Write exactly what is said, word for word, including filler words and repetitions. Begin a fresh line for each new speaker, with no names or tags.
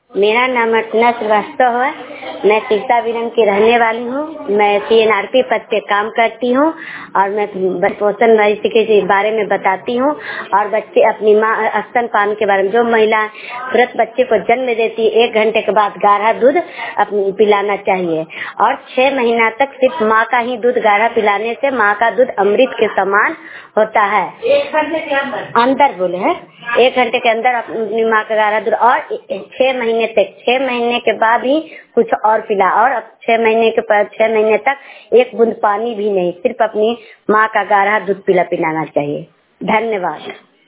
मेरा नाम अर्चना श्रीवास्तव है। मैं सिरसा विरन की रहने वाली हूँ। मैं सी एन आर पी पद पे काम करती हूँ और मैं पोषण के बारे में बताती हूँ और बच्चे अपनी माँ स्तनपान के बारे में। जो महिला तुरंत बच्चे को जन्म देती है एक घंटे के बाद गाढ़ा दूध पिलाना चाहिए और छह महीना तक सिर्फ माँ का ही दूध गाढ़ा पिलाने से माँ का दूध अमृत के समान होता है। एक घंटे के अंदर अंदर बोले है एक घंटे के अंदर अपनी माँ का गाढ़ा दूध और छह महीने तक छह महीने के बाद ही कुछ और पिला और अब छह महीने के बाद छह महीने तक एक बूंद पानी भी नहीं, सिर्फ अपनी माँ का गाढ़ा दूध पिला पिलाना चाहिए। धन्यवाद।